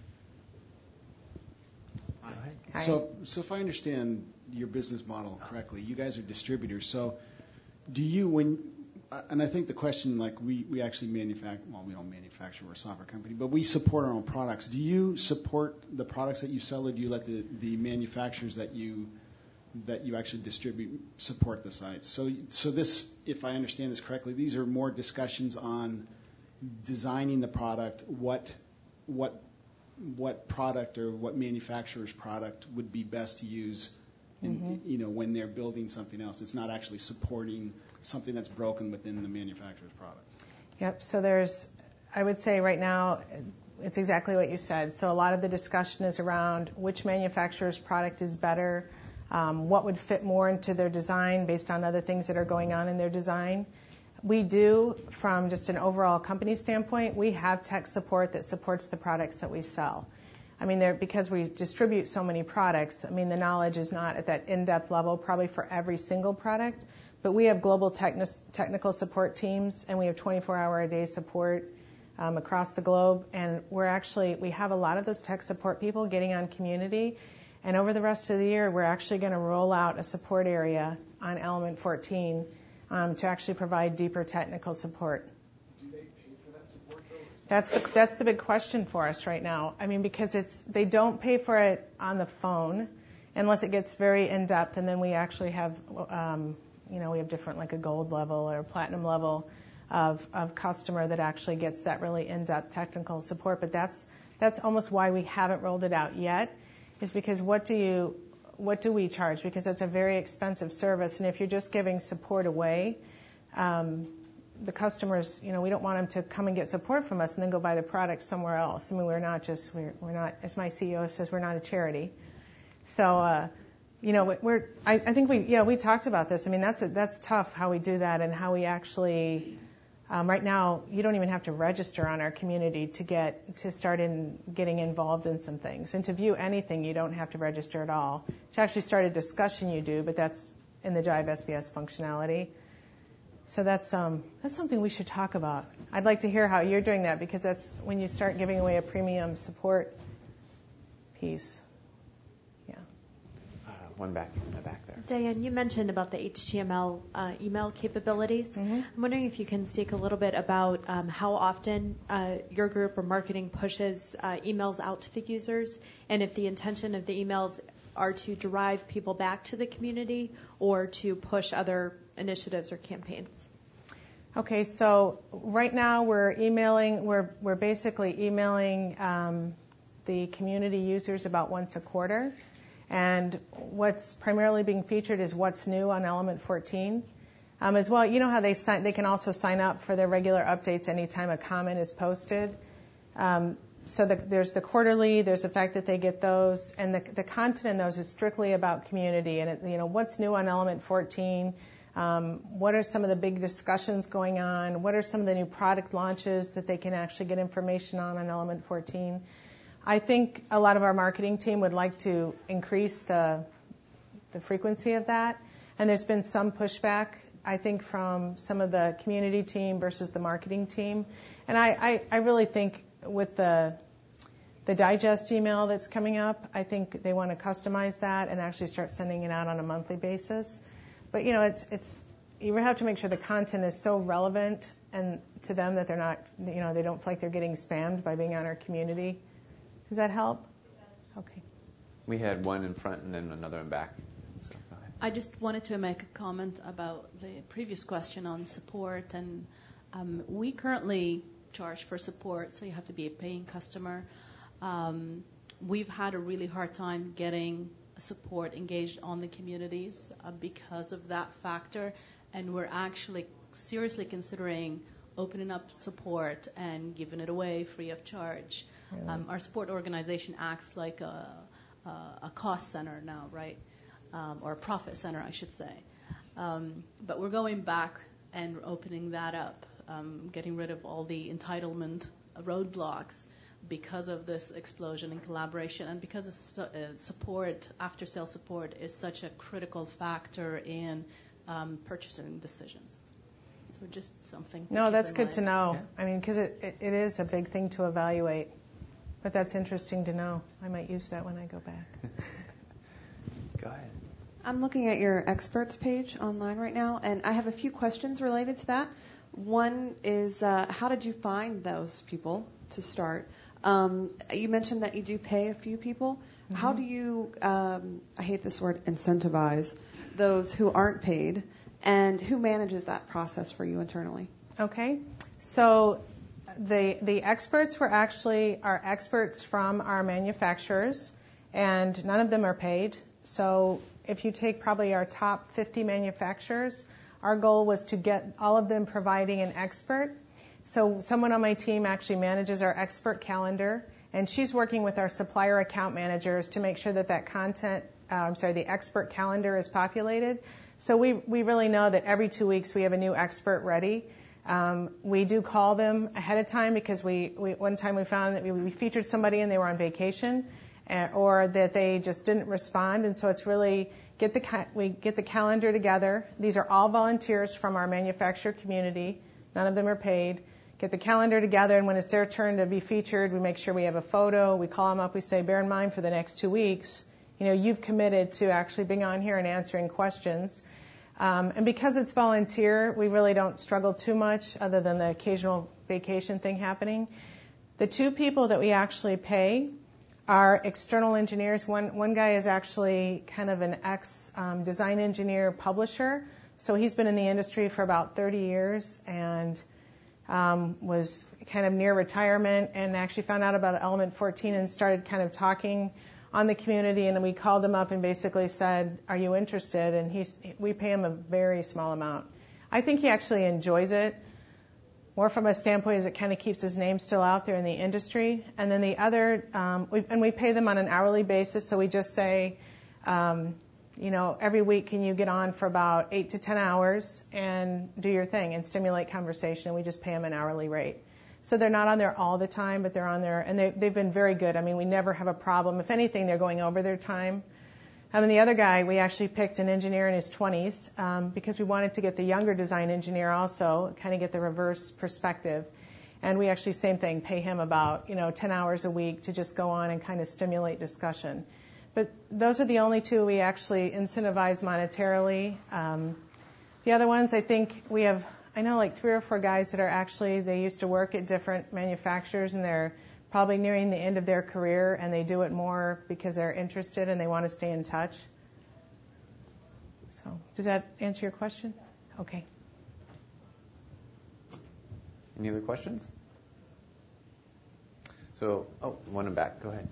So, so if I understand your business model correctly, you guys are distributors. So, do you when? And I think the question, like we we actually manufacture. Well, we don't manufacture. We're a software company, but we support our own products. Do you support the products that you sell, or do you let the, the manufacturers that you that you actually distribute support the sites? So, so this, if I understand this correctly, these are more discussions on designing the product. What what what product or what manufacturer's product would be best to use in, mm-hmm. you know, when they're building something else. It's not actually supporting something that's broken within the manufacturer's product. Yep. So there's, I would say right now, it's exactly what you said. So a lot of the discussion is around which manufacturer's product is better, um, what would fit more into their design based on other things that are going on in their design. we do, from just an overall company standpoint, we have tech support that supports the products that we sell. I mean, there, because we distribute so many products, I mean, the knowledge is not at that in-depth level probably for every single product, but we have global techni- technical support teams, and we have twenty-four hour a day support um, across the globe, and we're actually, we have a lot of those tech support people getting on Community, and over the rest of the year, we're actually going to roll out a support area on Element fourteen um, to actually provide deeper technical support. That's the that's the big question for us right now. I mean, because it's they don't pay for it on the phone unless it gets very in depth, and then we actually have, um, you know, we have different like a gold level or a platinum level of of customer that actually gets that really in depth technical support. But that's that's almost why we haven't rolled it out yet, is because what do you what do we charge? Because it's a very expensive service, and if you're just giving support away. Um, the customers, you know, we don't want them to come and get support from us and then go buy the product somewhere else. I mean, we're not just, we're, we're not, as my C E O says, we're not a charity. So, uh, you know, we're, I, I think we, yeah, we talked about this. I mean, that's a, that's tough how we do that and how we actually, um, right now, you don't even have to register on our Community to get, to start in getting involved in some things. And to view anything, you don't have to register at all. To actually start a discussion, you do, but that's in the Jive S B S functionality. So that's um, that's something we should talk about. I'd like to hear how you're doing that, because that's when you start giving away a premium support piece. Yeah. Uh, one back in the back there. Diane, you mentioned about the H T M L uh, email capabilities. Mm-hmm. I'm wondering if you can speak a little bit about um, how often uh, your group or marketing pushes uh, emails out to the users, and if the intention of the emails are to drive people back to the community or to push other initiatives or campaigns. Okay, so right now we're emailing, we're we're basically emailing um, the community users about once a quarter, and what's primarily being featured is what's new on Element fourteen. Um, as well, you know how they sign, they can also sign up for their regular updates anytime a comment is posted. Um, So the, there's the quarterly, there's the fact that they get those, and the, the content in those is strictly about community. And, it, you know, what's new on Element fourteen? Um, what are some of the big discussions going on? What are some of the new product launches that they can actually get information on on Element fourteen? I think a lot of our marketing team would like to increase the the frequency of that. And there's been some pushback, I think, from some of the community team versus the marketing team. And I, I, I really think with the the digest email that's coming up, I think they want to customize that and actually start sending it out on a monthly basis. But you know, it's it's you have to make sure the content is so relevant and to them that they're not, you know, they don't feel like they're getting spammed by being on our Community. Does that help? Okay. We had one in front and then another in back. So go ahead. I just wanted to make a comment about the previous question on support, and um, we currently charge for support, so you have to be a paying customer. Um, we've had a really hard time getting support engaged on the communities uh, because of that factor, and we're actually seriously considering opening up support and giving it away free of charge. Really? Um, our support organization acts like a, a, a cost center now, right? Um, or a profit center, I should say. Um, but we're going back and opening that up. Um, getting rid of all the entitlement roadblocks because of this explosion in collaboration, and because of su- uh, support, after-sale support is such a critical factor in um, purchasing decisions. So just something to No, keep that's in good mind. to know. Yeah. I mean, because it, it, it is a big thing to evaluate. But that's interesting to know. I might use that when I go back. Go ahead. I'm looking at your experts page online right now, and I have a few questions related to that. One is, uh, how did you find those people to start? Um, you mentioned that you do pay a few people. Mm-hmm. How do you, um, I hate this word, incentivize those who aren't paid, and who manages that process for you internally? Okay. So the the experts were actually our experts from our manufacturers, and none of them are paid. So if you take probably our top fifty manufacturers, our goal was to get all of them providing an expert. So someone on my team actually manages our expert calendar, and she's working with our supplier account managers to make sure that that content, uh, I'm sorry, the expert calendar is populated. So we, we really know that every two weeks we have a new expert ready. Um, we do call them ahead of time because we, we one time we found that we, we featured somebody and they were on vacation, and, or that they just didn't respond. And so it's really get the we get the calendar together. These are all volunteers from our manufacturer community. None of them are paid. Get the calendar together, and when it's their turn to be featured, we make sure we have a photo. We call them up. We say, bear in mind for the next two weeks, you know, you've committed to actually being on here and answering questions. Um, and because it's volunteer, we really don't struggle too much other than the occasional vacation thing happening. The two people that we actually pay are external engineers. One, one guy is actually kind of an ex-design um, engineer publisher. So he's been in the industry for about thirty years and um, was kind of near retirement and actually found out about Element fourteen and started kind of talking on the community, and we called him up and basically said, are you interested? And he's, we pay him a very small amount. I think he actually enjoys it, more from a standpoint as it kind of keeps his name still out there in the industry. And then the other, um, we, and we pay them on an hourly basis, so we just say, um, you know, every week can you get on for about eight to ten hours and do your thing and stimulate conversation, and we just pay them an hourly rate. So they're not on there all the time, but they're on there, and they, they've been very good. I mean, we never have a problem. If anything, they're going over their time. Um, and the other guy, we actually picked an engineer in his twenties um, because we wanted to get the younger design engineer also, kind of get the reverse perspective. And we actually, same thing, pay him about, you know, ten hours a week to just go on and kind of stimulate discussion. But those are the only two we actually incentivize monetarily. Um, the other ones, I think we have... I know like three or four guys that are actually, they used to work at different manufacturers and they're probably nearing the end of their career and they do it more because they're interested and they want to stay in touch. So, does that answer your question? Okay. Any other questions? So, oh, one in back. Go ahead.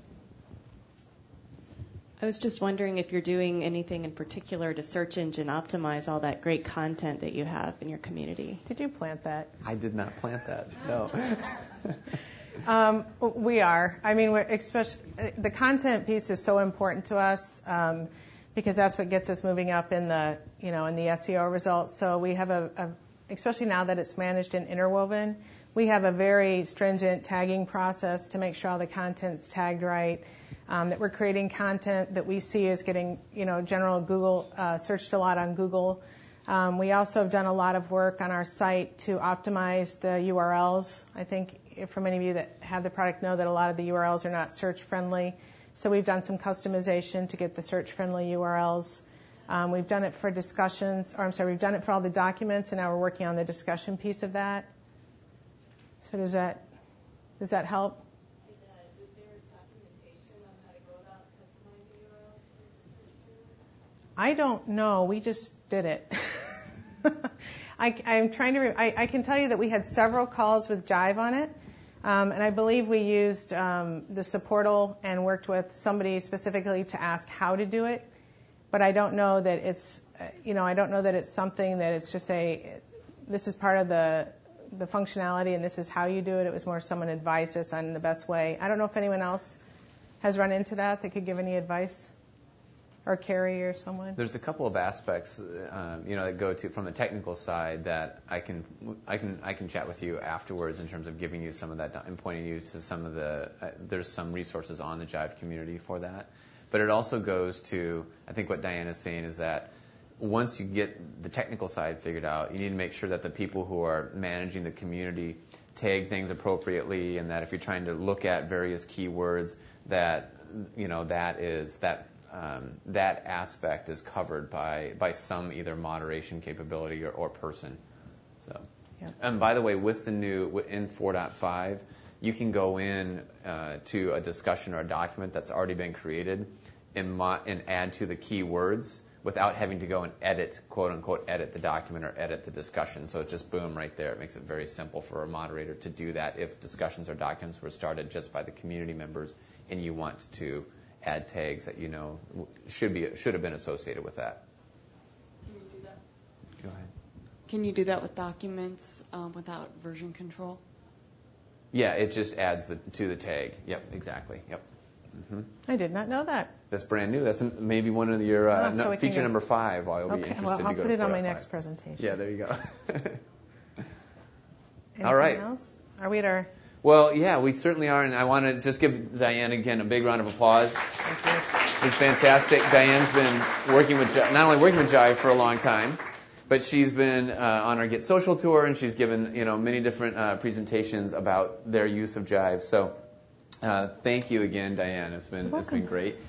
I was just wondering if you're doing anything in particular to search engine optimize all that great content that you have in your community. Did you plant that? I did not plant that, no. um, we are. I mean, we're especially, the content piece is so important to us um, because that's what gets us moving up in the, you know, in the S E O results. So we have a, a especially now that it's managed in Interwoven, we have a very stringent tagging process to make sure all the content's tagged right. Um, that we're creating content that we see is getting, you know, general Google, uh, searched a lot on Google. Um, we also have done a lot of work on our site to optimize the U R Ls. I think for many of you that have the product know that a lot of the U R Ls are not search friendly. So we've done some customization to get the search friendly U R Ls. Um, we've done it for discussions, or I'm sorry, we've done it for all the documents, and now we're working on the discussion piece of that. So does that, does that help? I don't know. We just did it. I, I'm trying to. Re- I, I can tell you that we had several calls with Jive on it, um, and I believe we used um, the Supportal and worked with somebody specifically to ask how to do it. But I don't know that it's. You know, I don't know that it's something that it's just a. This is part of the the functionality, and this is how you do it. It was more someone advised us on the best way. I don't know if anyone else has run into that that could give any advice. Or Carrie or someone? There's a couple of aspects, um, you know, that go to from the technical side that I can I can I can chat with you afterwards in terms of giving you some of that and pointing you to some of the. Uh, there's some resources on the Jive community for that, but it also goes to I think what Diane is saying is that once you get the technical side figured out, you need to make sure that the people who are managing the community tag things appropriately, and that if you're trying to look at various keywords, that you know that is that. Um, that aspect is covered by, by some either moderation capability or, or person. So, yeah. And by the way, with the new in four point five, you can go in uh, to a discussion or a document that's already been created and, mo- and add to the keywords without having to go and edit, quote unquote, edit the document or edit the discussion. So it's just boom right there. It makes it very simple for a moderator to do that if discussions or documents were started just by the community members and you want to add tags that you know should be should have been associated with that. Can you do that? Go ahead. Can you do that with documents um, without version control? Yeah, it just adds the, to the tag. Yep, exactly. Yep. Mm-hmm. I did not know that. That's brand new. That's maybe one of your uh, oh, so no, feature get... number five. While you'll okay, be interested well, I'll to go put to it on my five. next presentation. Yeah, there you go. All right. Else? Are we at our... Well, yeah, we certainly are, and I want to just give Diane again a big round of applause. Thank you. It's fantastic. Diane's been working with not only working with Jive for a long time, but she's been uh, on our Get Social tour, and she's given you know many different uh, presentations about their use of Jive. So, uh, thank you again, Diane. It's been it's been great.